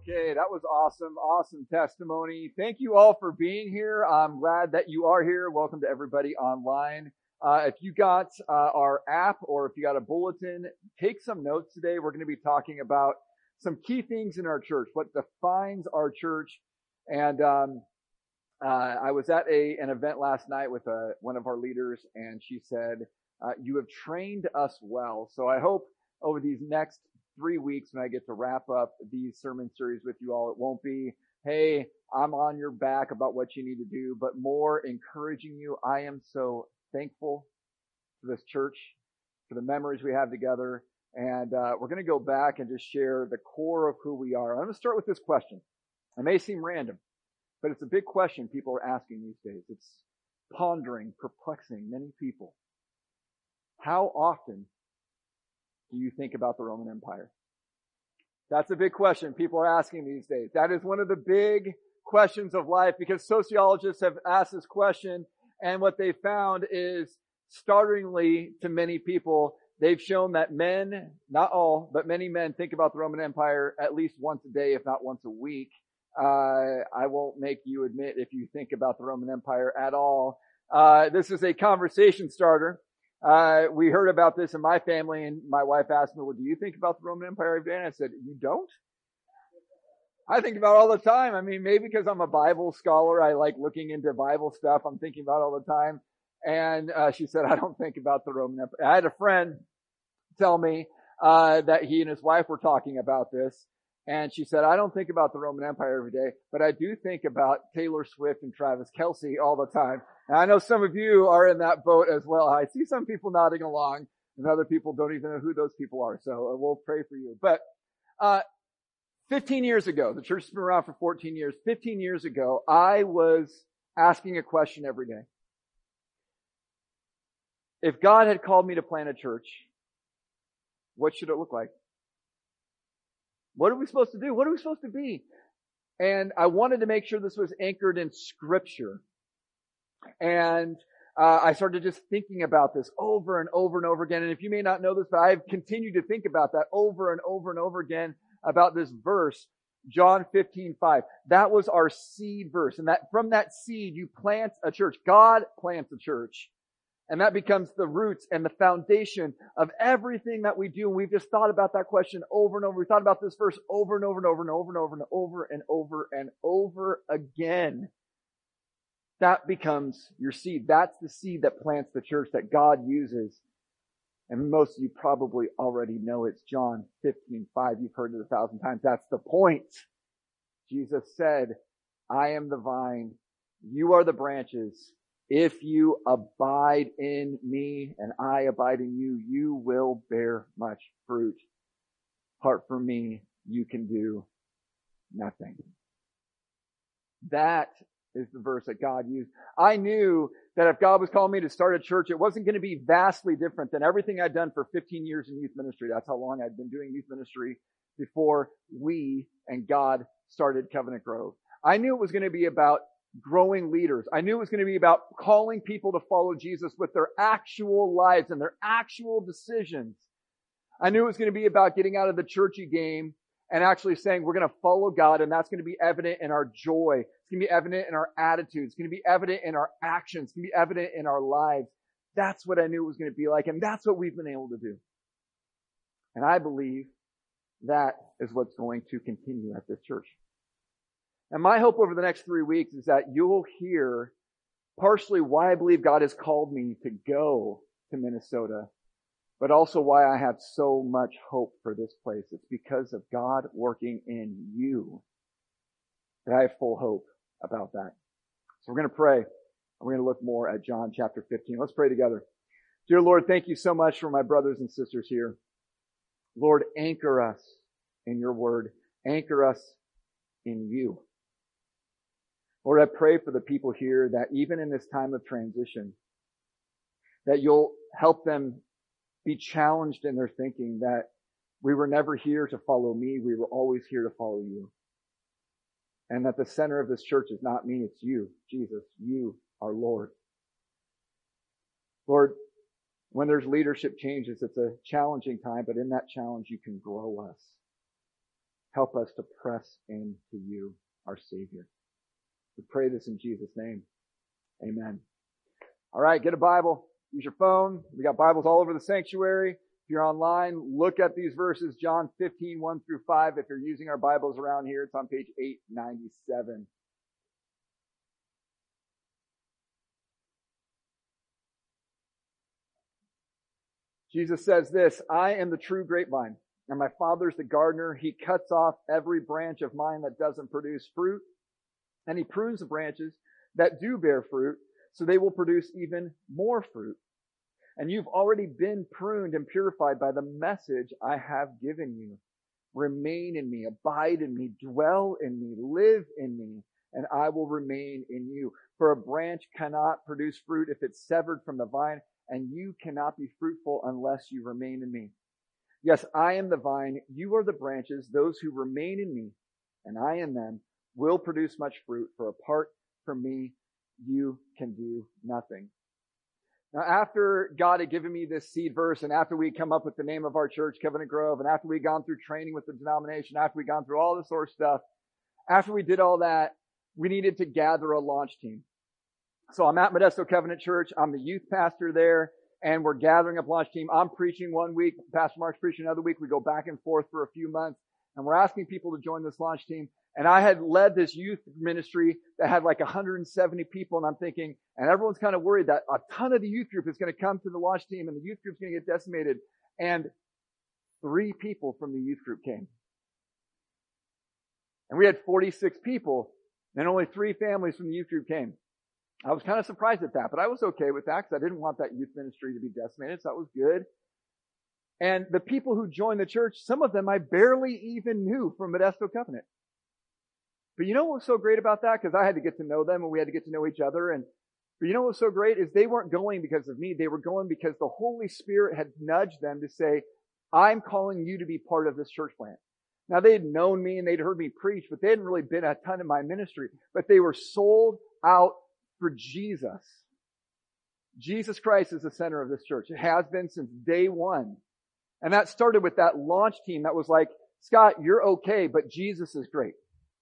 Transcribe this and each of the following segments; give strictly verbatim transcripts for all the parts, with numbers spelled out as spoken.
Okay, that was awesome. Awesome testimony. Thank you all for being here. I'm glad that you are here. Welcome to everybody online. Uh, if you got uh, our app or if you got a bulletin, take some notes today. We're going to be talking about some key things in our church, what defines our church. And um, uh, I was at a an event last night with uh one of our leaders, and she said, uh, you have trained us well. So I hope over these next three weeks when I get to wrap up these sermon series with you all, it won't be, hey, I'm on your back about what you need to do, but more encouraging you. I am so thankful for this church, for the memories we have together. And uh, we're going to go back and just share the core of who we are. I'm going to start with this question. It may seem random, but it's a big question people are asking these days. It's pondering, perplexing many people. How often do you think about the Roman Empire? That's a big question people are asking these days. That is one of the big questions of life, because sociologists have asked this question, and what they found is, startlingly to many people, they've shown that men, not all, but many men think about the Roman Empire at least once a day, if not once a week. Uh, I won't make you admit if you think about the Roman Empire at all. Uh, this is a conversation starter. Uh, we heard about this in my family, and my wife asked me, well, do you think about the Roman Empire every day? And I said, you don't? I think about it all the time. I mean, maybe because I'm a Bible scholar, I like looking into Bible stuff. I'm thinking about it all the time. And uh, she said, I don't think about the Roman Empire. I had a friend tell me uh, that he and his wife were talking about this. And she said, I don't think about the Roman Empire every day, but I do think about Taylor Swift and Travis Kelce all the time. And I know some of you are in that boat as well. I see some people nodding along, and other people don't even know who those people are. So we'll pray for you. But uh fifteen years ago, the church has been around for fourteen years. fifteen years ago, I was asking a question every day. If God had called me to plant a church, what should it look like? What are we supposed to do? What are we supposed to be? And I wanted to make sure this was anchored in Scripture. And uh, I started just thinking about this over and over and over again. And if you may not know this, but I've continued to think about that over and over and over again about this verse, John fifteen five. That was our seed verse. And that from that seed, you plant a church. God plants a church. And that becomes the roots and the foundation of everything that we do. And we've just thought about that question over and over. We thought about this verse over and over and over and over and over and over and over and over again. That becomes your seed. That's the seed that plants the church that God uses. And most of you probably already know it's John fifteen five. You've heard it a thousand times. That's the point. Jesus said, I am the vine. You are the branches. If you abide in me and I abide in you, you will bear much fruit. Apart from me, you can do nothing. That is the verse that God used. I knew that if God was calling me to start a church, it wasn't going to be vastly different than everything I'd done for fifteen years in youth ministry. That's how long I'd been doing youth ministry before we and God started Covenant Grove. I knew it was going to be about growing leaders. I knew it was going to be about calling people to follow Jesus with their actual lives and their actual decisions. I knew it was going to be about getting out of the churchy game and actually saying we're going to follow God, and that's going to be evident in our joy. It's going to be evident in our attitudes. It's going to be evident in our actions. It's going to be evident in our lives. That's what I knew it was going to be like, and that's what we've been able to do. And I believe that is what's going to continue at this church. And my hope over the next three weeks is that you'll hear partially why I believe God has called me to go to Minnesota, but also why I have so much hope for this place. It's because of God working in you that I have full hope about that. So we're going to pray, and we're going to look more at John chapter fifteen. Let's pray together. Dear Lord, thank you so much for my brothers and sisters here. Lord, anchor us in your word. Anchor us in you. Lord, I pray for the people here that even in this time of transition, that you'll help them be challenged in their thinking that we were never here to follow me, we were always here to follow you. And that the center of this church is not me, it's you, Jesus, you, our Lord. Lord, when there's leadership changes, it's a challenging time, but in that challenge you can grow us. Help us to press into you, our Savior. We pray this in Jesus' name. Amen. All right, get a Bible. Use your phone. We got Bibles all over the sanctuary. If you're online, look at these verses, John fifteen, one through five. If you're using our Bibles around here, it's on page eight ninety-seven. Jesus says this, I am the true grapevine, and my Father's the gardener. He cuts off every branch of mine that doesn't produce fruit, and he prunes the branches that do bear fruit, so they will produce even more fruit. And you've already been pruned and purified by the message I have given you. Remain in me, abide in me, dwell in me, live in me, and I will remain in you. For a branch cannot produce fruit if it's severed from the vine, and you cannot be fruitful unless you remain in me. Yes, I am the vine, you are the branches. Those who remain in me, and I in them, will produce much fruit, for apart from me, you can do nothing. Now, after God had given me this seed verse, and after we come up with the name of our church, Covenant Grove, and after we'd gone through training with the denomination, after we'd gone through all this sort of stuff, after we did all that, we needed to gather a launch team. So I'm at Modesto Covenant Church. I'm the youth pastor there, and we're gathering up launch team. I'm preaching one week. Pastor Mark's preaching another week. We go back and forth for a few months, and we're asking people to join this launch team. And I had led this youth ministry that had like one hundred seventy people, and I'm thinking, and everyone's kind of worried that a ton of the youth group is going to come to the launch team, and the youth group's going to get decimated. And three people from the youth group came. And we had forty-six people, and only three families from the youth group came. I was kind of surprised at that, but I was okay with that because I didn't want that youth ministry to be decimated, so that was good. And the people who joined the church, some of them I barely even knew from Modesto Covenant. But you know what was so great about that? Because I had to get to know them, and we had to get to know each other. And but you know what was so great is they weren't going because of me. They were going because the Holy Spirit had nudged them to say, I'm calling you to be part of this church plant. Now, they had known me and they'd heard me preach, but they hadn't really been a ton in my ministry. But they were sold out for Jesus. Jesus Christ is the center of this church. It has been since day one. And that started with that launch team that was like, Scott, you're okay, but Jesus is great.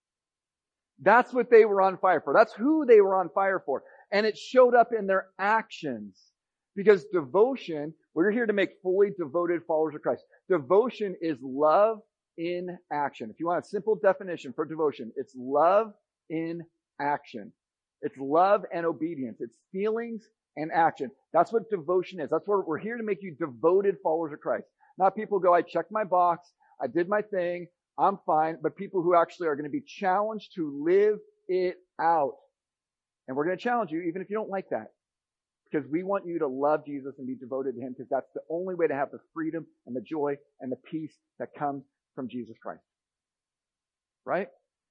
That's what they were on fire for. That's who they were on fire for. And it showed up in their actions. Because devotion, we're here to make fully devoted followers of Christ. Devotion is love in action. If you want a simple definition for devotion, it's love in action. It's love and obedience. It's feelings and action. That's what devotion is. That's what we're here to make you devoted followers of Christ. Not people who go, I checked my box, I did my thing, I'm fine, but people who actually are going to be challenged to live it out. And we're going to challenge you even if you don't like that. Because we want you to love Jesus and be devoted to Him, because that's the only way to have the freedom and the joy and the peace that comes from Jesus Christ. Right?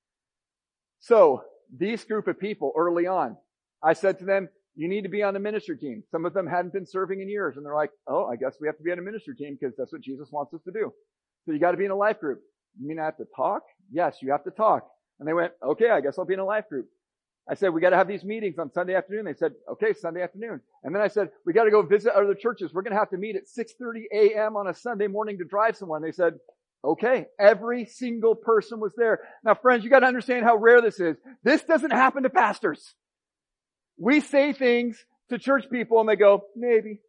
So, these group of people early on, I said to them, you need to be on the ministry team. Some of them hadn't been serving in years, and they're like, oh, I guess we have to be on a ministry team because that's what Jesus wants us to do. So you got to be in a life group. You mean I have to talk? Yes, you have to talk. And they went, okay, I guess I'll be in a life group. I said, we got to have these meetings on Sunday afternoon. They said, okay, Sunday afternoon. And then I said, we got to go visit other churches. We're going to have to meet at six thirty a.m. on a Sunday morning to drive somewhere. And they said, okay, every single person was there. Now, friends, you got to understand how rare this is. This doesn't happen to pastors. We say things to church people and they go, maybe.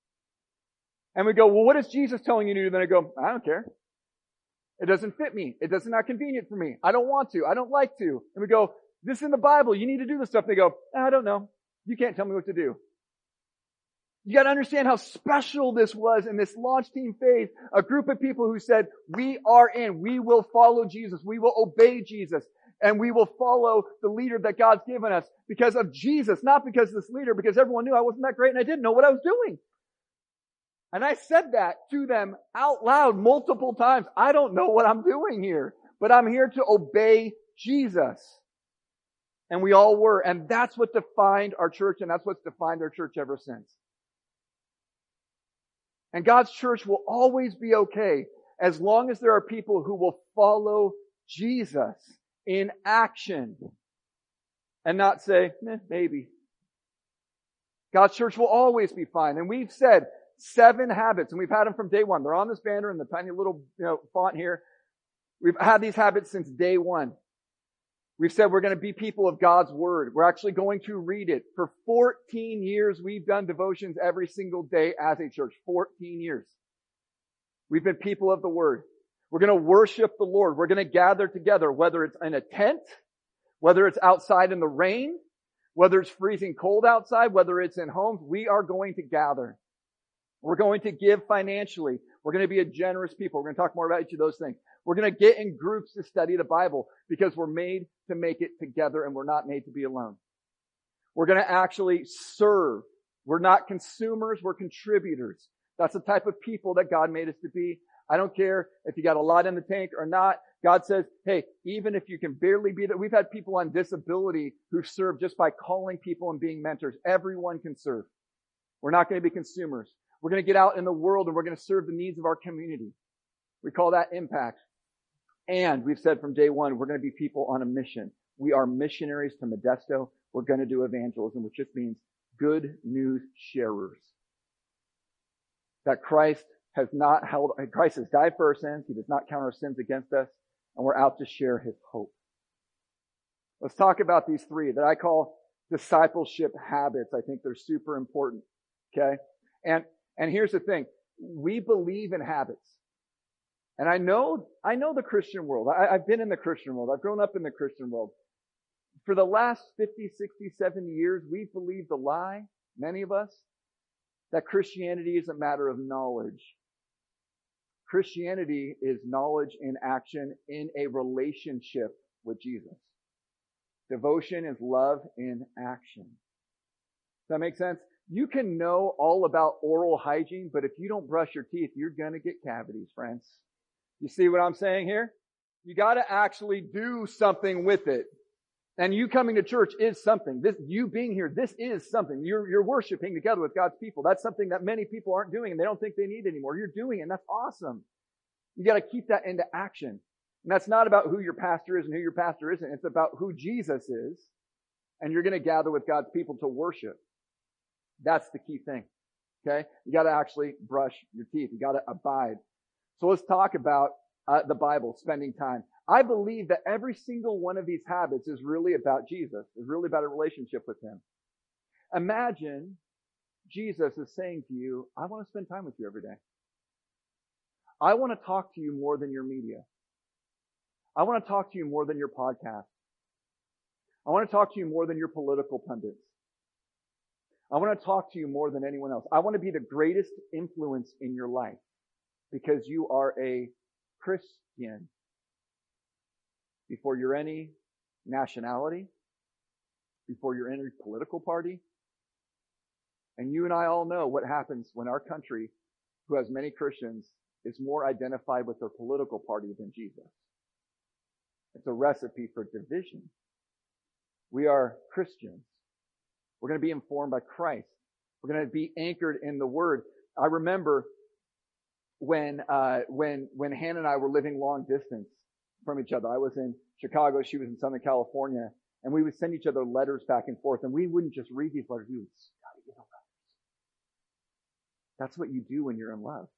And we go, well, what is Jesus telling you to do? Then I go, I don't care. It doesn't fit me. It doesn't not convenient for me. I don't want to. I don't like to. And we go, this is in the Bible. You need to do this stuff. And they go, I don't know. You can't tell me what to do. You got to understand how special this was in this launch team phase. A group of people who said, we are in. We will follow Jesus. We will obey Jesus. And we will follow the leader that God's given us because of Jesus, not because of this leader, because everyone knew I wasn't that great and I didn't know what I was doing. And I said that to them out loud multiple times. I don't know what I'm doing here, but I'm here to obey Jesus. And we all were. And that's what defined our church, and that's what's defined our church ever since. And God's church will always be okay as long as there are people who will follow Jesus in action and not say, eh, maybe. God's church will always be fine. And we've said seven habits, and we've had them from day one. They're on this banner in the tiny little, you know, font here. We've had these habits since day one. We've said we're going to be people of God's Word. We're actually going to read it. For fourteen years, we've done devotions every single day as a church. fourteen years. We've been people of the Word. We're going to worship the Lord. We're going to gather together, whether it's in a tent, whether it's outside in the rain, whether it's freezing cold outside, whether it's in homes. We are going to gather. We're going to give financially. We're going to be a generous people. We're going to talk more about each of those things. We're going to get in groups to study the Bible because we're made to make it together and we're not made to be alone. We're going to actually serve. We're not consumers, we're contributors. That's the type of people that God made us to be. I don't care if you got a lot in the tank or not. God says, hey, even if you can barely be there, we've had people on disability who serve just by calling people and being mentors. Everyone can serve. We're not going to be consumers. We're going to get out in the world and we're going to serve the needs of our community. We call that impact. And we've said from day one, we're going to be people on a mission. We are missionaries to Modesto. We're going to do evangelism, which just means good news sharers. That Christ has not held, Christ has died for our sins. He does not count our sins against us. And we're out to share His hope. Let's talk about these three that I call discipleship habits. I think they're super important. Okay? And, and here's the thing. We believe in habits. And I know, I know the Christian world. I, I've been in the Christian world. I've grown up in the Christian world. For the last fifty, sixty, seventy years, we've believed the lie, many of us, that Christianity is a matter of knowledge. Christianity is knowledge in action in a relationship with Jesus. Devotion is love in action. Does that make sense? You can know all about oral hygiene, but if you don't brush your teeth, you're going to get cavities, friends. You see what I'm saying here? You got to actually do something with it. And you coming to church is something. This, you being here, this is something. You're, you're worshiping together with God's people. That's something that many people aren't doing and they don't think they need anymore. You're doing it and that's awesome. You got to keep that into action. And that's not about who your pastor is and who your pastor isn't. It's about who Jesus is. And you're going to gather with God's people to worship. That's the key thing. Okay? You got to actually brush your teeth. You got to abide. So let's talk about uh, the Bible, spending time. I believe that every single one of these habits is really about Jesus, is really about a relationship with Him. Imagine Jesus is saying to you, I want to spend time with you every day. I want to talk to you more than your media. I want to talk to you more than your podcast. I want to talk to you more than your political pundits. I want to talk to you more than anyone else. I want to be the greatest influence in your life because you are a Christian. Before you're any nationality, before you're any political party. And you and I all know what happens when our country, who has many Christians, is more identified with their political party than Jesus. It's a recipe for division. We are Christians. We're going to be informed by Christ. We're going to be anchored in the Word. I remember when uh, when when Hannah and I were living long distance from each other. I was in Chicago, she was in Southern California, and we would send each other letters back and forth, and we wouldn't just read these letters, we would study the letters. That's what you do when you're in love.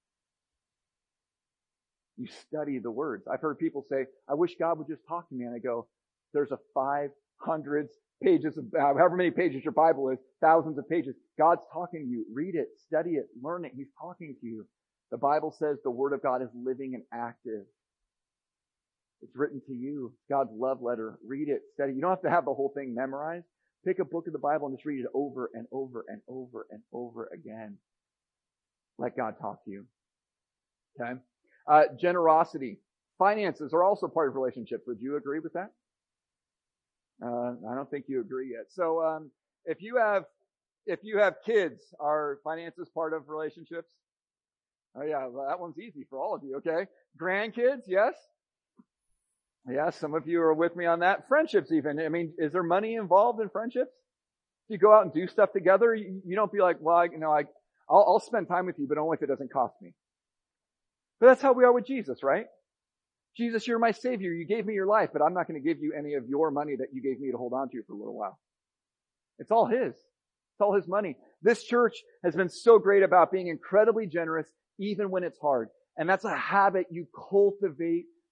You study the words. I've heard people say, I wish God would just talk to me, and I go, there's a five hundreds pages of, however many pages your Bible is, thousands of pages. God's talking to you. Read it, study it, learn it. He's talking to you. The Bible says the Word of God is living and active. It's written to you. God's love letter. Read it, study. You don't have to have the whole thing memorized. Pick a book of the Bible and just read it over and over and over and over again. Let God talk to you. Okay? Uh, generosity. Finances are also part of relationships. Would you agree with that? Uh, I don't think you agree yet. So, um, if you have, if you have kids, are finances part of relationships? Oh yeah, well, that one's easy for all of you. Okay. Grandkids, yes? Yeah, some of you are with me on that. Friendships even. I mean, is there money involved in friendships? You go out and do stuff together. You, you don't be like, well, I, you know, I, I'll, I'll spend time with you, but only if it doesn't cost me. But that's how we are with Jesus, right? Jesus, you're my Savior. You gave me your life, but I'm not going to give you any of your money that you gave me to hold on to for a little while. It's all His. It's all His money. This church has been so great about being incredibly generous, even when it's hard. And that's a habit you cultivate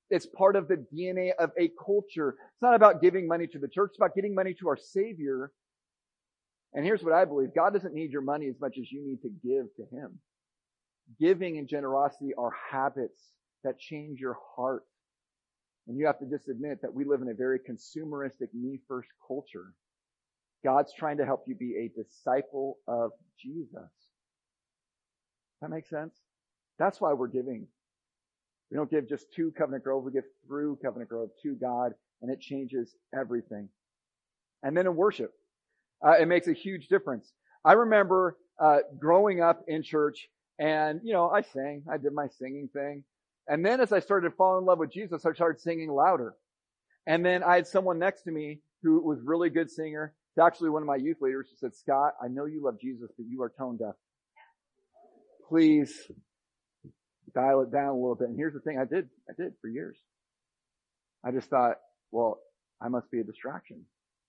It's part of the D N A of a culture. It's not about giving money to the church. It's about getting money to our Savior. And here's what I believe. God doesn't need your money as much as you need to give to Him. Giving and generosity are habits that change your heart. And you have to just admit that we live in a very consumeristic, me-first culture. God's trying to help you be a disciple of Jesus. That makes sense? That's why we're giving. We don't give just to Covenant Grove. We give through Covenant Grove to God, and it changes everything. And then in worship, uh, it makes a huge difference. I remember uh, growing up in church, and, you know, I sang. I did my singing thing. And then as I started to fall in love with Jesus, I started singing louder. And then I had someone next to me who was a really good singer. It's actually one of my youth leaders who said, Scott, I know you love Jesus, but you are tone deaf. Please dial it down a little bit. And here's the thing I did. I did for years. I just thought, well, I must be a distraction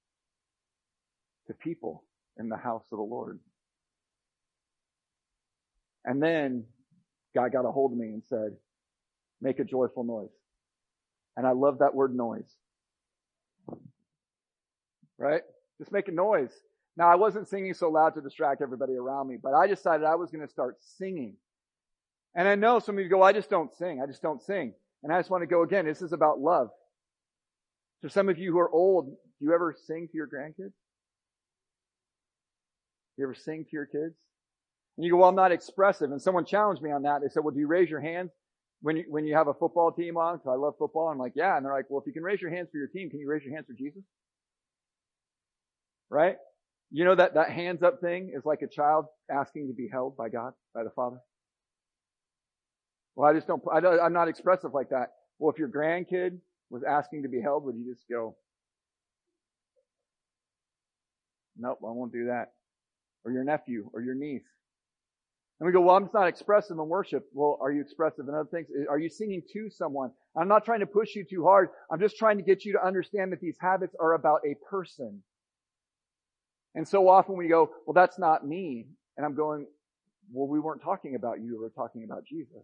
to people in the house of the Lord. And then God got a hold of me and said, make a joyful noise. And I love that word noise. Right? Just make a noise. Now, I wasn't singing so loud to distract everybody around me, but I decided I was going to start singing. And I know some of you go, I just don't sing. I just don't sing. And I just want to go again. This is about love. So some of you who are old, do you ever sing to your grandkids? You ever sing to your kids? And you go, well, I'm not expressive. And someone challenged me on that. They said, well, do you raise your hands when you, when you have a football team on? Because I love football. I'm like, yeah. And they're like, well, if you can raise your hands for your team, can you raise your hands for Jesus? Right? You know that, that hands up thing is like a child asking to be held by God, by the Father. Well, I just don't, I don't, I'm not expressive like that. Well, if your grandkid was asking to be held, would you just go, nope, I won't do that. Or your nephew or your niece. And we go, well, I'm just not expressive in worship. Well, are you expressive in other things? Are you singing to someone? I'm not trying to push you too hard. I'm just trying to get you to understand that these habits are about a person. And so often we go, well, that's not me. And I'm going, well, we weren't talking about you. We were talking about Jesus.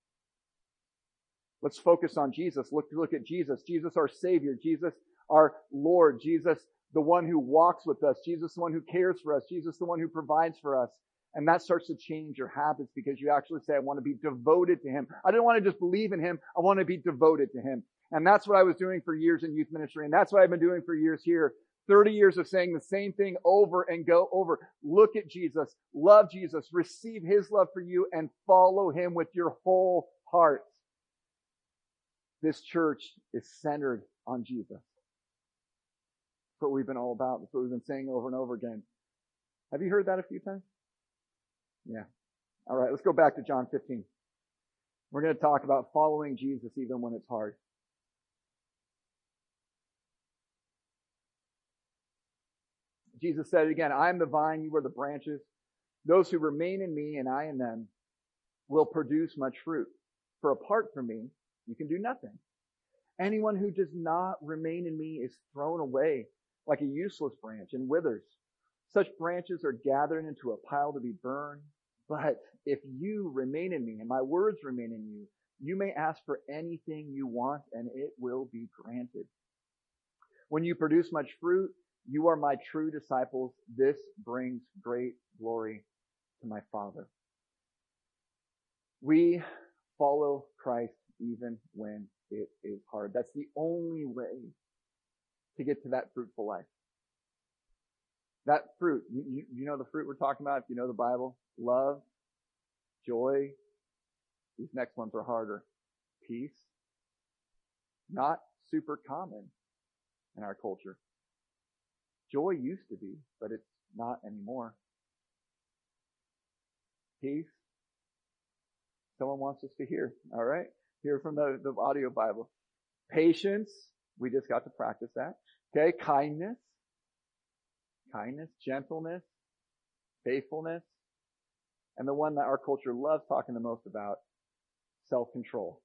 Let's focus on Jesus. Look, look at Jesus. Jesus, our Savior. Jesus, our Lord. Jesus, the one who walks with us. Jesus, the one who cares for us. Jesus, the one who provides for us. And that starts to change your habits because you actually say, I want to be devoted to Him. I don't want to just believe in Him. I want to be devoted to Him. And that's what I was doing for years in youth ministry. And that's what I've been doing for years here. thirty years of saying the same thing over and go over. Look at Jesus. Love Jesus. Receive His love for you and follow Him with your whole heart. This church is centered on Jesus. That's what we've been all about. That's what we've been saying over and over again. Have you heard that a few times? Yeah. All right, let's go back to John fifteen. We're going to talk about following Jesus even when it's hard. Jesus said it again, I am the vine, you are the branches. Those who remain in me and I in them will produce much fruit. For apart from me, you can do nothing. Anyone who does not remain in me is thrown away like a useless branch and withers. Such branches are gathered into a pile to be burned. But if you remain in me and my words remain in you, you may ask for anything you want and it will be granted. When you produce much fruit, you are my true disciples. This brings great glory to my Father. We follow Christ even when it is hard. That's the only way to get to that fruitful life. That fruit, you, you, you know the fruit we're talking about if you know the Bible? Love, joy. These next ones are harder. Peace. Not super common in our culture. Joy used to be, but it's not anymore. Peace. Someone wants us to hear, all right? Hear from the, the audio Bible. Patience. We just got to practice that. Okay, kindness. Kindness, gentleness, faithfulness. And the one that our culture loves talking the most about, self-control.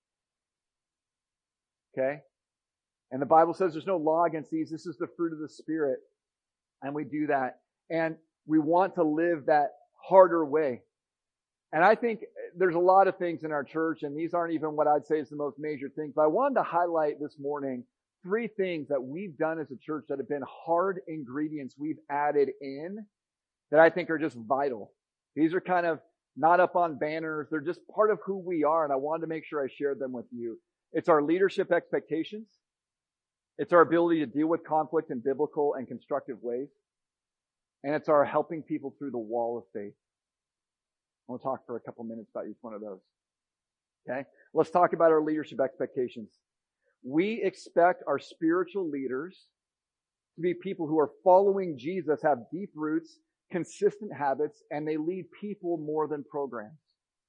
Okay? And the Bible says there's no law against these. This is the fruit of the Spirit. And we do that. And we want to live that harder way. And I think there's a lot of things in our church, and these aren't even what I'd say is the most major things, but I wanted to highlight this morning three things that we've done as a church that have been hard ingredients we've added in that I think are just vital. These are kind of not up on banners. They're just part of who we are, and I wanted to make sure I shared them with you. It's our leadership expectations. It's our ability to deal with conflict in biblical and constructive ways. And it's our helping people through the wall of faith. We'll talk for a couple minutes about each one of those. Okay? Let's talk about our leadership expectations. We expect our spiritual leaders to be people who are following Jesus, have deep roots, consistent habits, and they lead people more than programs.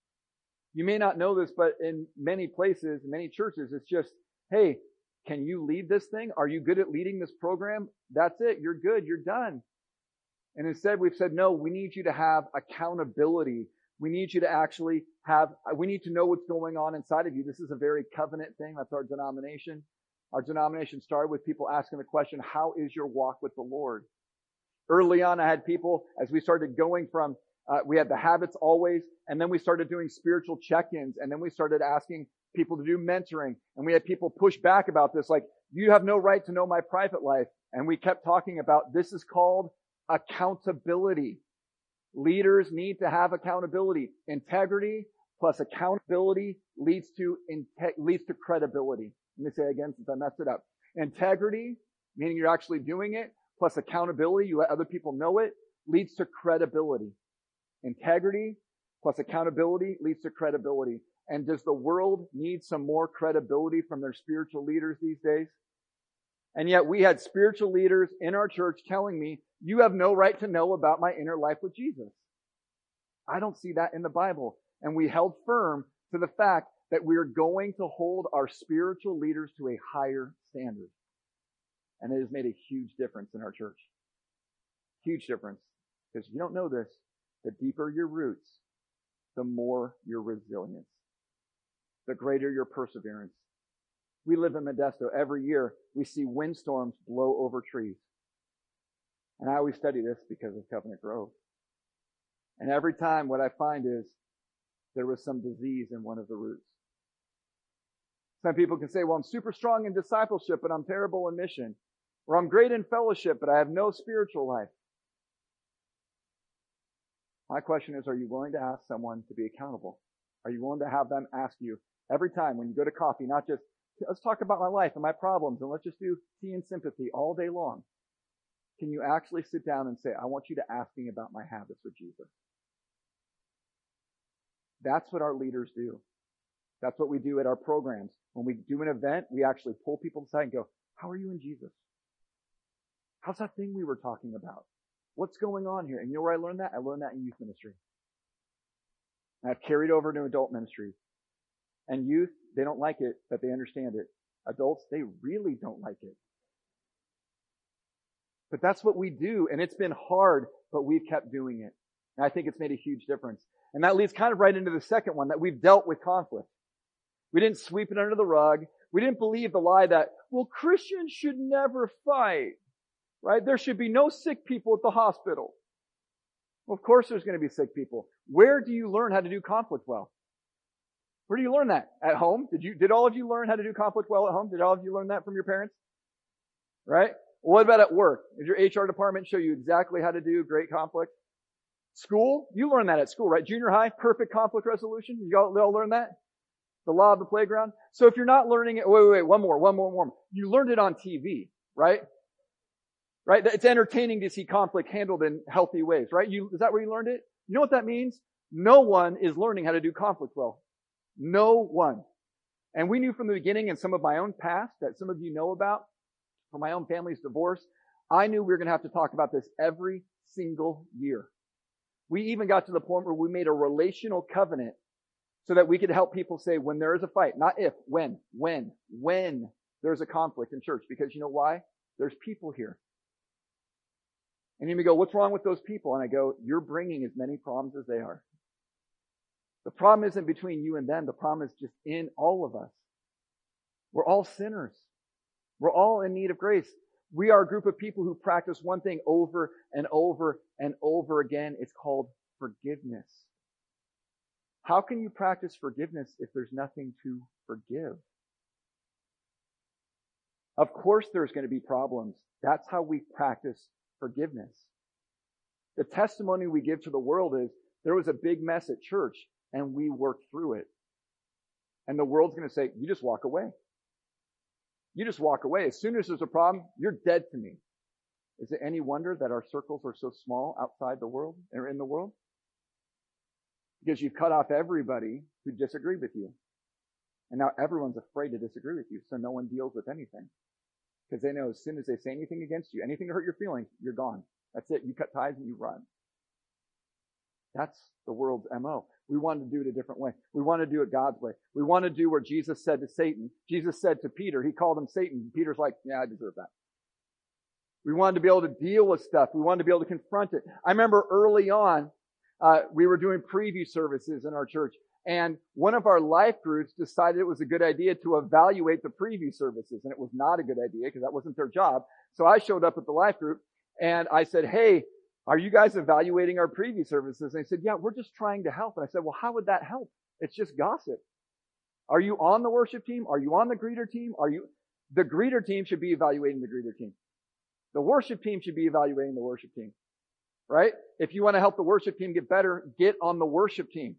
You may not know this, but in many places, many churches, it's just, hey, can you lead this thing? Are you good at leading this program? That's it. You're good. You're done. And instead, we've said, no, we need you to have accountability. We need you to actually have, we need to know what's going on inside of you. This is a very covenant thing. That's our denomination. Our denomination started with people asking the question, how is your walk with the Lord? Early on, I had people, as we started going from, uh, we had the habits always, and then we started doing spiritual check-ins, and then we started asking people to do mentoring, and we had people push back about this, like, you have no right to know my private life. And we kept talking about, this is called accountability. Leaders need to have accountability. Integrity plus accountability leads to inte- leads to credibility. Let me say it again since I messed it up. Integrity, meaning you're actually doing it, plus accountability, you let other people know it, leads to credibility. Integrity plus accountability leads to credibility. And does the world need some more credibility from their spiritual leaders these days? And yet we had spiritual leaders in our church telling me, you have no right to know about my inner life with Jesus. I don't see that in the Bible. And we held firm to the fact that we are going to hold our spiritual leaders to a higher standard. And it has made a huge difference in our church. Huge difference. Because if you don't know this, the deeper your roots, the more your resilience, the greater your perseverance. We live in Modesto. Every year, we see windstorms blow over trees. And I always study this because of Covenant Grove. And every time what I find is there was some disease in one of the roots. Some people can say, well, I'm super strong in discipleship, but I'm terrible in mission. Or I'm great in fellowship, but I have no spiritual life. My question is, are you willing to ask someone to be accountable? Are you willing to have them ask you every time when you go to coffee, not just, let's talk about my life and my problems and let's just do tea and sympathy all day long. Can you actually sit down and say, I want you to ask me about my habits with Jesus? That's what our leaders do. That's what we do at our programs. When we do an event, we actually pull people aside and go, how are you in Jesus? How's that thing we were talking about? What's going on here? And you know where I learned that? I learned that in youth ministry. And I've carried over to adult ministry. And youth, they don't like it, but they understand it. Adults, they really don't like it. But that's what we do, and it's been hard, but we've kept doing it. And I think it's made a huge difference. And that leads kind of right into the second one, that we've dealt with conflict. We didn't sweep it under the rug. We didn't believe the lie that, well, Christians should never fight, right? There should be no sick people at the hospital. Well, of course there's going to be sick people. Where do you learn how to do conflict well? Where do you learn that? At home? Did you, did all of you learn how to do conflict well at home? Did all of you learn that from your parents? Right? What about at work? Did your H R department show you exactly how to do great conflict? School? You learned that at school, right? Junior high, perfect conflict resolution. You all, all learn that? The law of the playground. So if you're not learning it, wait, wait, wait, one more, one more, one more. You learned it on T V, right? Right? It's entertaining to see conflict handled in healthy ways, right? You, is that where you learned it? You know what that means? No one is learning how to do conflict well. No one. And we knew from the beginning, in some of my own past that some of you know about, from my own family's divorce, I knew we were going to have to talk about this every single year. We even got to the point where we made a relational covenant so that we could help people say when there is a fight, not if, when, when, when there's a conflict in church. Because you know why? There's people here. And you may go, what's wrong with those people? And I go, you're bringing as many problems as they are. The problem isn't between you and them. The problem is just in all of us. We're all sinners. We're all in need of grace. We are a group of people who practice one thing over and over and over again. It's called forgiveness. How can you practice forgiveness if there's nothing to forgive? Of course there's going to be problems. That's how we practice forgiveness. The testimony we give to the world is there was a big mess at church and we worked through it. And the world's going to say, you just walk away. You just walk away. As soon as there's a problem, you're dead to me. Is it any wonder that our circles are so small outside the world or in the world? Because you've cut off everybody who disagreed with you. And now everyone's afraid to disagree with you, so no one deals with anything. Because they know as soon as they say anything against you, anything to hurt your feelings, you're gone. That's it. You cut ties and you run. That's the world's M O. We want to do it a different way. We want to do it God's way. We want to do what Jesus said to Satan. Jesus said to Peter, he called him Satan. Peter's like, yeah, I deserve that. We wanted to be able to deal with stuff. We wanted to be able to confront it. I remember early on, uh, we were doing preview services in our church. And one of our life groups decided it was a good idea to evaluate the preview services. And it was not a good idea because that wasn't their job. So I showed up at the life group and I said, hey, are you guys evaluating our preview services? And they said, yeah, we're just trying to help. And I said, well, how would that help? It's just gossip. Are you on the worship team? Are you on the greeter team? Are you, the greeter team should be evaluating the greeter team. The worship team should be evaluating the worship team, right? If you want to help the worship team get better, get on the worship team,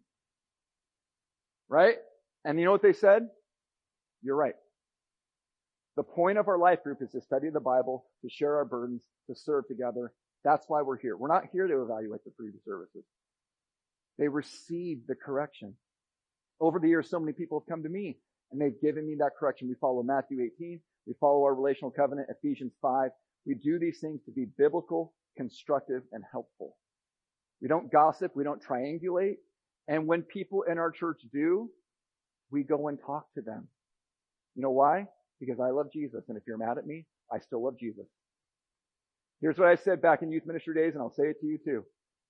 right? And you know what they said? You're right. The point of our life group is to study the Bible, to share our burdens, to serve together. That's why we're here. We're not here to evaluate the previous services. They received the correction. Over the years, so many people have come to me and they've given me that correction. We follow Matthew eighteen. We follow our relational covenant, Ephesians five. We do these things to be biblical, constructive, and helpful. We don't gossip. We don't triangulate. And when people in our church do, we go and talk to them. You know why? Because I love Jesus. And if you're mad at me, I still love Jesus. Here's what I said back in youth ministry days, and I'll say it to you too.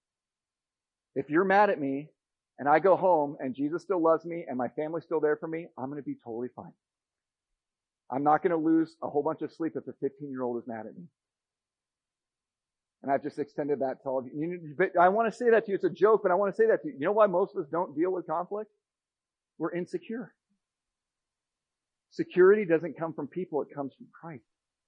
If you're mad at me and I go home and Jesus still loves me and my family's still there for me, I'm going to be totally fine. I'm not going to lose a whole bunch of sleep if a fifteen-year-old is mad at me. And I've just extended that to all of you. But I want to say that to you. It's a joke, but I want to say that to you. You know why most of us don't deal with conflict? We're insecure. Security doesn't come from people. It comes from Christ.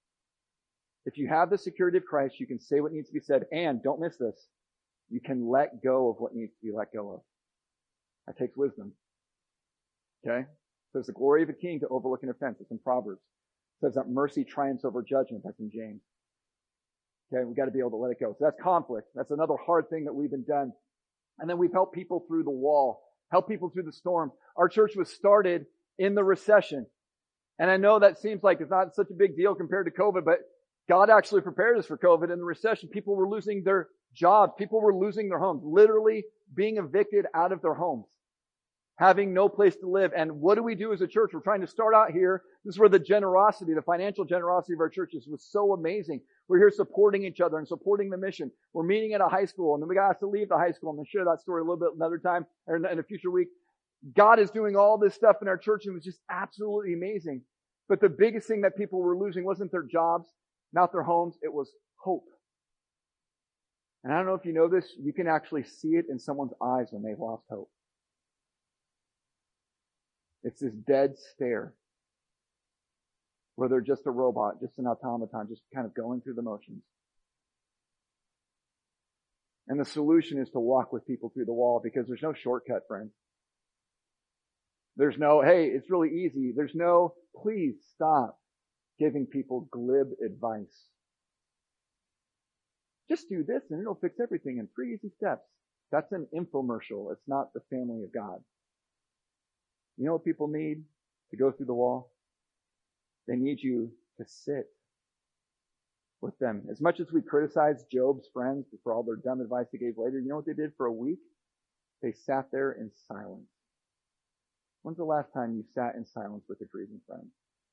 If you have the security of Christ, you can say what needs to be said. And don't miss this. You can let go of what needs to be let go of. That takes wisdom. Okay? It says the glory of a king to overlook an offense. It's in Proverbs. It says that mercy triumphs over judgment. That's in James. Okay? We've got to be able to let it go. So that's conflict. That's another hard thing that we've been done. And then we've helped people through the wall. Helped people through the storm. Our church was started in the recession. And I know that seems like it's not such a big deal compared to COVID, but God actually prepared us for COVID in the recession. People were losing their jobs. People were losing their homes, literally being evicted out of their homes, having no place to live. And what do we do as a church? We're trying to start out here. This is where the generosity, the financial generosity of our churches was so amazing. We're here supporting each other and supporting the mission. We're meeting at a high school, and then we got to leave the high school. I'm going to share that story a little bit another time or in a future week. God is doing all this stuff in our church, and it was just absolutely amazing. But the biggest thing that people were losing wasn't their jobs, not their homes. It was hope. And I don't know if you know this, you can actually see it in someone's eyes when they've lost hope. It's this dead stare where they're just a robot, just an automaton, just kind of going through the motions. And the solution is to walk with people through the wall, because there's no shortcut, friends. There's no, hey, it's really easy. There's no, please stop giving people glib advice. Just do this and it'll fix everything in three easy steps. That's an infomercial. It's not the family of God. You know what people need to go through the wall? They need you to sit with them. As much as we criticize Job's friends for all their dumb advice they gave later, you know what they did for a week? They sat there in silence. When's the last time you sat in silence with a grieving friend?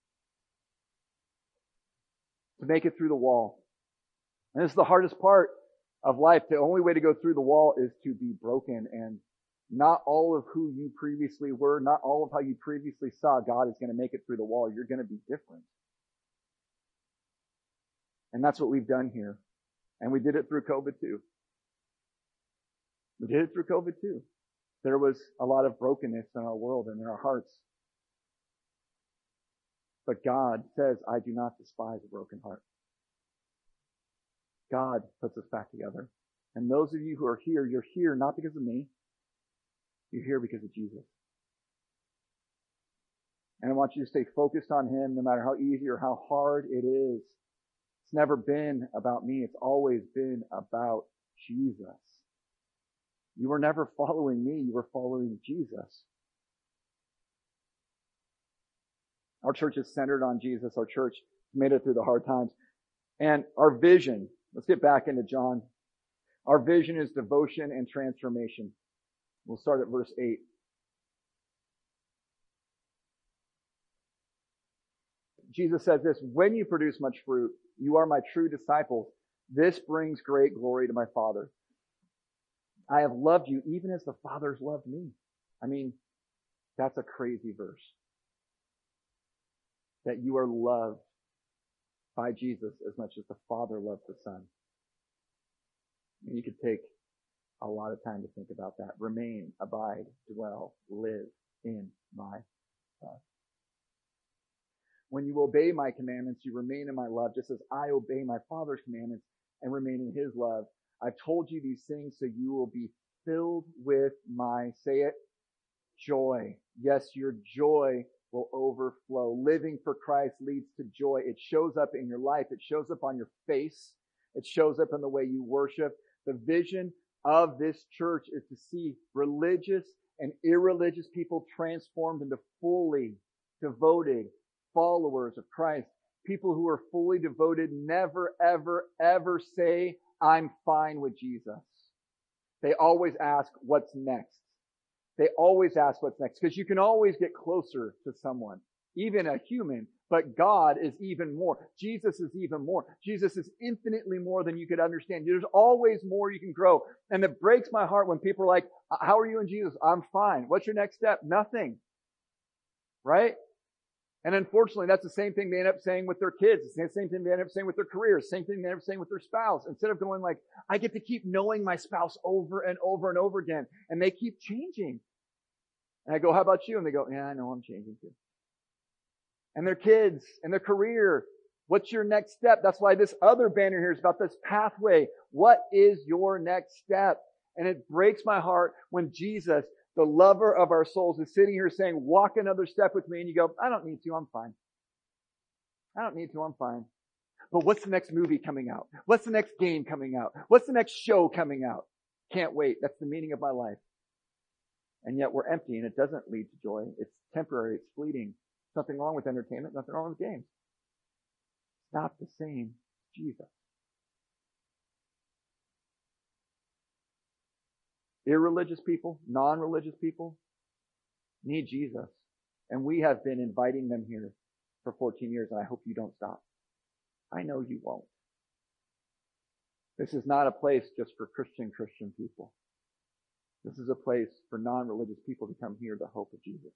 To make it through the wall. And this is the hardest part of life. The only way to go through the wall is to be broken, and not all of who you previously were, not all of how you previously saw God is going to make it through the wall. You're going to be different. And that's what we've done here. And we did it through COVID too. We did it through COVID too. There was a lot of brokenness in our world and in our hearts. But God says, I do not despise a broken heart. God puts us back together. And those of you who are here, you're here not because of me. You're here because of Jesus. And I want you to stay focused on Him no matter how easy or how hard it is. It's never been about me. It's always been about Jesus. You were never following me. You were following Jesus. Our church is centered on Jesus. Our church made it through the hard times. And our vision, let's get back into John. Our vision is devotion and transformation. We'll start at verse eight. Jesus says this, when you produce much fruit, you are my true disciples. This brings great glory to my Father. I have loved you even as the Father's loved me. I mean, that's a crazy verse. That you are loved by Jesus as much as the Father loved the Son. And you could take a lot of time to think about that. Remain, abide, dwell, live in my love. When you obey my commandments, you remain in my love, just as I obey my Father's commandments and remain in His love. I've told you these things so you will be filled with my, say it, joy. Yes, your joy will overflow. Living for Christ leads to joy. It shows up in your life. It shows up on your face. It shows up in the way you worship. The vision of this church is to see religious and irreligious people transformed into fully devoted followers of Christ. People who are fully devoted never, ever, ever say, I'm fine with Jesus. They always ask, what's next? They always ask what's next, because you can always get closer to someone, even a human, but God is even more. Jesus is even more. Jesus is infinitely more than you could understand. There's always more you can grow. And it breaks my heart when people are like, how are you in Jesus? I'm fine. What's your next step? Nothing. Right? And unfortunately, that's the same thing they end up saying with their kids. It's the same thing they end up saying with their careers. Same thing they end up saying with their spouse. Instead of going like, I get to keep knowing my spouse over and over and over again. And they keep changing. And I go, how about you? And they go, yeah, I know I'm changing too. And their kids and their career. What's your next step? That's why this other banner here is about this pathway. What is your next step? And it breaks my heart when Jesus, the lover of our souls, is sitting here saying, walk another step with me. And you go, I don't need to. I'm fine. I don't need to. I'm fine. But what's the next movie coming out? What's the next game coming out? What's the next show coming out? Can't wait. That's the meaning of my life. And yet we're empty and it doesn't lead to joy. It's temporary. It's fleeting. Nothing wrong with entertainment. Nothing wrong with games. It's not the same as Jesus. Irreligious people, non-religious people need Jesus. And we have been inviting them here for fourteen years, and I hope you don't stop. I know you won't. This is not a place just for Christian, Christian people. This is a place for non-religious people to come hear the hope of Jesus.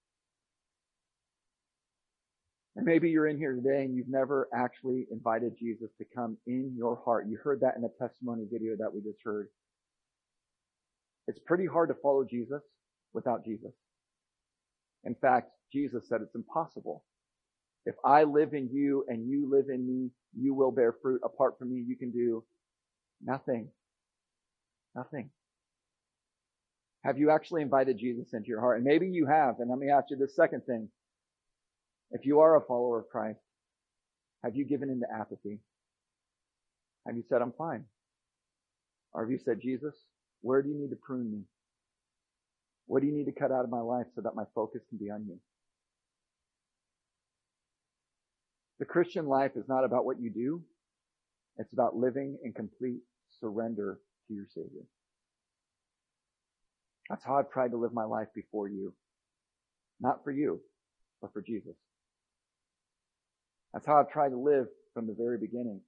And maybe you're in here today and you've never actually invited Jesus to come in your heart. You heard that in the testimony video that we just heard. It's pretty hard to follow Jesus without Jesus. In fact, Jesus said it's impossible. If I live in you and you live in me, you will bear fruit. Apart from me, you can do nothing. Nothing. Have you actually invited Jesus into your heart? And maybe you have. And let me ask you this second thing. If you are a follower of Christ, have you given into apathy? Have you said, I'm fine? Or have you said, Jesus, where do you need to prune me? What do you need to cut out of my life so that my focus can be on you? The Christian life is not about what you do. It's about living in complete surrender to your Savior. That's how I've tried to live my life before you. Not for you, but for Jesus. That's how I've tried to live from the very beginning.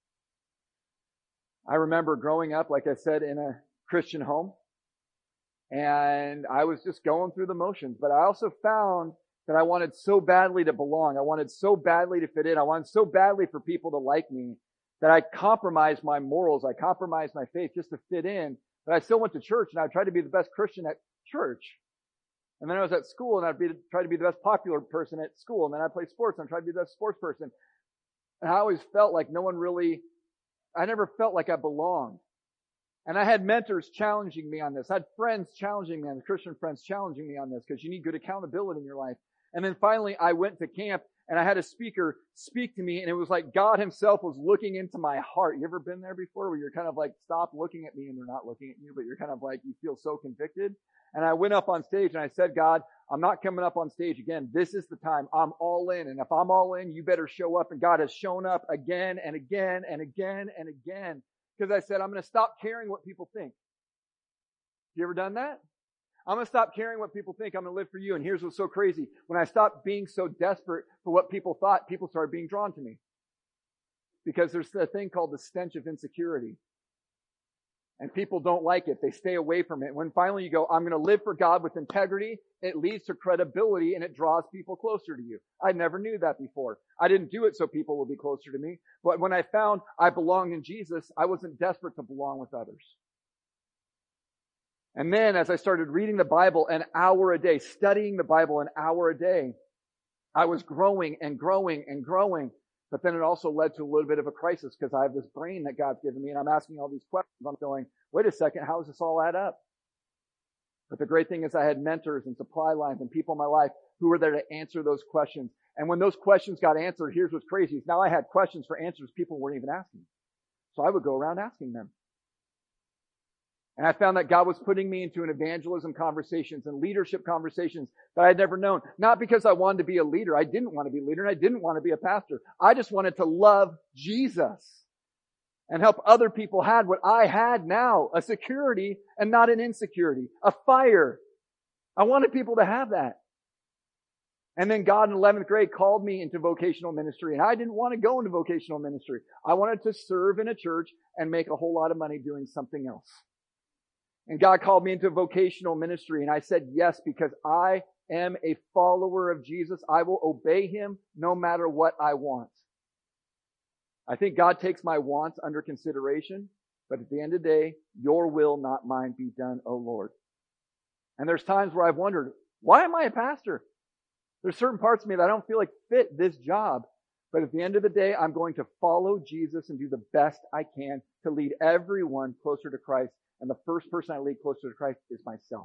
I remember growing up, like I said, in a Christian home. And I was just going through the motions. But I also found that I wanted so badly to belong. I wanted so badly to fit in. I wanted so badly for people to like me that I compromised my morals. I compromised my faith just to fit in. But I still went to church, and I tried to be the best Christian at church. And then I was at school, and I'd be, try to be the best popular person at school. And then I'd play sports, and I'd try to be the best sports person. And I always felt like no one really, I never felt like I belonged. And I had mentors challenging me on this. I had friends challenging me on this, Christian friends challenging me on this, because you need good accountability in your life. And then finally, I went to camp, and I had a speaker speak to me, and it was like God himself was looking into my heart. You ever been there before where you're kind of like, stop looking at me, and they're not looking at you, but you're kind of like, you feel so convicted? And I went up on stage and I said, God, I'm not coming up on stage again. This is the time. I'm all in. And if I'm all in, you better show up. And God has shown up again and again and again and again. Because I said, I'm going to stop caring what people think. You ever done that? I'm going to stop caring what people think. I'm going to live for you. And here's what's so crazy. When I stopped being so desperate for what people thought, people started being drawn to me. Because there's a thing called the stench of insecurity. And people don't like it. They stay away from it. When finally you go, I'm going to live for God with integrity, it leads to credibility and it draws people closer to you. I never knew that before. I didn't do it so people would be closer to me. But when I found I belonged in Jesus, I wasn't desperate to belong with others. And then as I started reading the Bible an hour a day, studying the Bible an hour a day, I was growing and growing and growing. But then it also led to a little bit of a crisis because I have this brain that God's given me and I'm asking all these questions. I'm going, wait a second, how does this all add up? But the great thing is I had mentors and supply lines and people in my life who were there to answer those questions. And when those questions got answered, here's what's crazy. Is now I had questions for answers people weren't even asking. So I would go around asking them. And I found that God was putting me into an evangelism conversations and leadership conversations that I had never known. Not because I wanted to be a leader. I didn't want to be a leader and I didn't want to be a pastor. I just wanted to love Jesus and help other people have what I had now, a security and not an insecurity, a fire. I wanted people to have that. And then God in eleventh grade called me into vocational ministry and I didn't want to go into vocational ministry. I wanted to serve in a church and make a whole lot of money doing something else. And God called me into vocational ministry and I said yes because I am a follower of Jesus. I will obey him no matter what I want. I think God takes my wants under consideration, but at the end of the day, your will, not mine, be done, O Lord. And there's times where I've wondered, why am I a pastor? There's certain parts of me that I don't feel like fit this job. But at the end of the day, I'm going to follow Jesus and do the best I can to lead everyone closer to Christ. And the first person I lead closer to Christ is myself.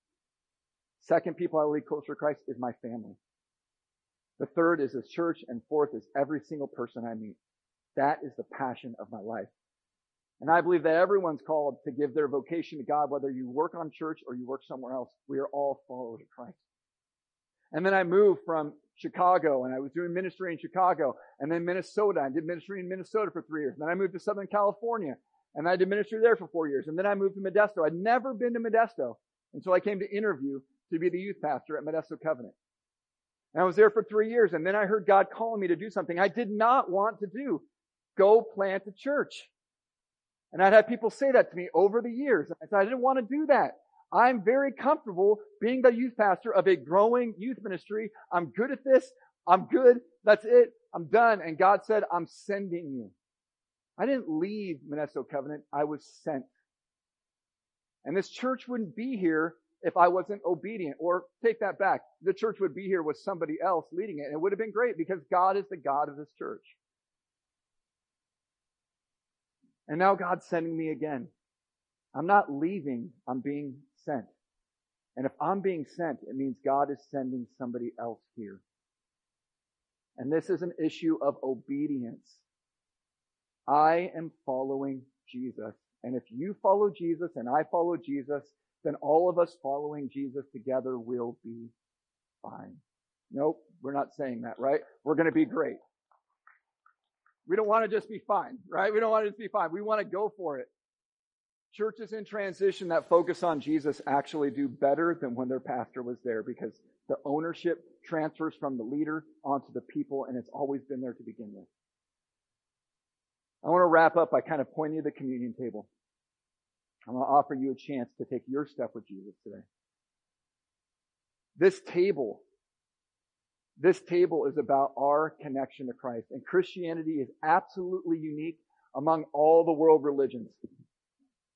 Second people I lead closer to Christ is my family. The third is this church, and fourth is every single person I meet. That is the passion of my life. And I believe that everyone's called to give their vocation to God, whether you work on church or you work somewhere else. We are all followers of Christ. And then I moved from Chicago, and I was doing ministry in Chicago, and then Minnesota. I did ministry in Minnesota for three years. And then I moved to Southern California. And I did ministry there for four years. And then I moved to Modesto. I'd never been to Modesto until I came to interview to be the youth pastor at Modesto Covenant. And I was there for three years. And then I heard God calling me to do something I did not want to do. Go plant a church. And I'd had people say that to me over the years. And I said, I didn't want to do that. I'm very comfortable being the youth pastor of a growing youth ministry. I'm good at this. I'm good. That's it. I'm done. And God said, I'm sending you. I didn't leave Modesto Covenant. I was sent. And this church wouldn't be here if I wasn't obedient. Or take that back. The church would be here with somebody else leading it. And it would have been great because God is the God of this church. And now God's sending me again. I'm not leaving. I'm being sent. And if I'm being sent, it means God is sending somebody else here. And this is an issue of obedience. I am following Jesus. And if you follow Jesus and I follow Jesus, then all of us following Jesus together will be fine. Nope, we're not saying that, right? We're going to be great. We don't want to just be fine, right? We don't want to just be fine. We want to go for it. Churches in transition that focus on Jesus actually do better than when their pastor was there because the ownership transfers from the leader onto the people, and it's always been there to begin with. I want to wrap up by kind of pointing to the communion table. I want to offer you a chance to take your step with Jesus today. This table, this table is about our connection to Christ. And Christianity is absolutely unique among all the world religions.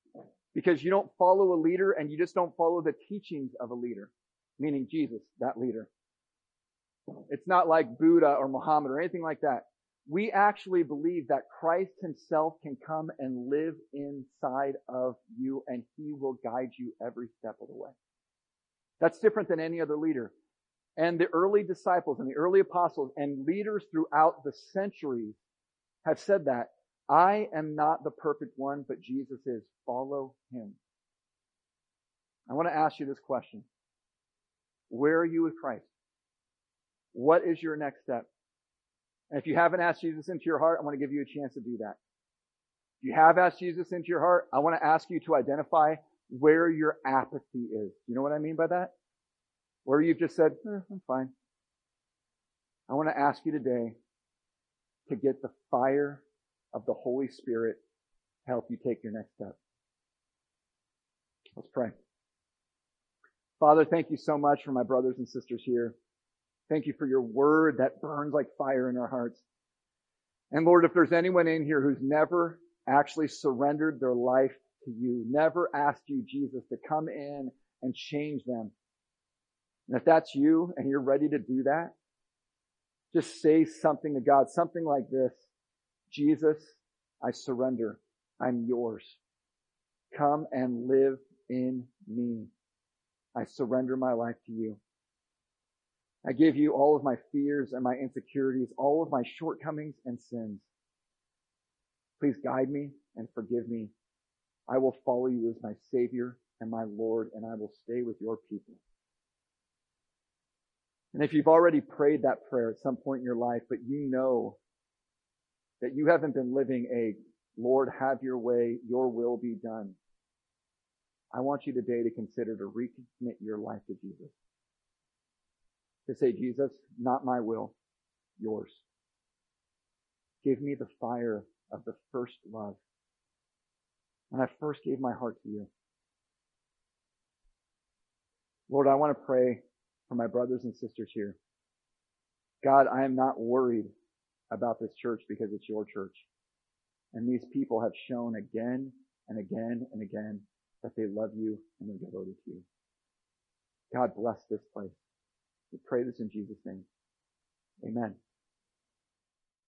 Because you don't follow a leader and you just don't follow the teachings of a leader, meaning Jesus, that leader. It's not like Buddha or Muhammad or anything like that. We actually believe that Christ himself can come and live inside of you and he will guide you every step of the way. That's different than any other leader. And the early disciples and the early apostles and leaders throughout the centuries have said that. I am not the perfect one, but Jesus is. Follow him. I want to ask you this question. Where are you with Christ? What is your next step? And if you haven't asked Jesus into your heart, I want to give you a chance to do that. If you have asked Jesus into your heart, I want to ask you to identify where your apathy is. You know what I mean by that? Where you've just said, eh, I'm fine. I want to ask you today to get the fire of the Holy Spirit to help you take your next step. Let's pray. Father, thank you so much for my brothers and sisters here. Thank you for your word that burns like fire in our hearts. And Lord, if there's anyone in here who's never actually surrendered their life to you, never asked you, Jesus, to come in and change them, and if that's you and you're ready to do that, just say something to God, something like this. Jesus, I surrender. I'm yours. Come and live in me. I surrender my life to you. I give you all of my fears and my insecurities, all of my shortcomings and sins. Please guide me and forgive me. I will follow you as my Savior and my Lord, and I will stay with your people. And if you've already prayed that prayer at some point in your life, but you know that you haven't been living a Lord, have your way, your will be done, I want you today to consider to recommit your life to Jesus. To say, Jesus, not my will, yours. Give me the fire of the first love. When I first gave my heart to you. Lord, I want to pray for my brothers and sisters here. God, I am not worried about this church because it's your church. And these people have shown again and again and again that they love you and they're devoted to you. God bless this place. We pray this in Jesus' name. Amen.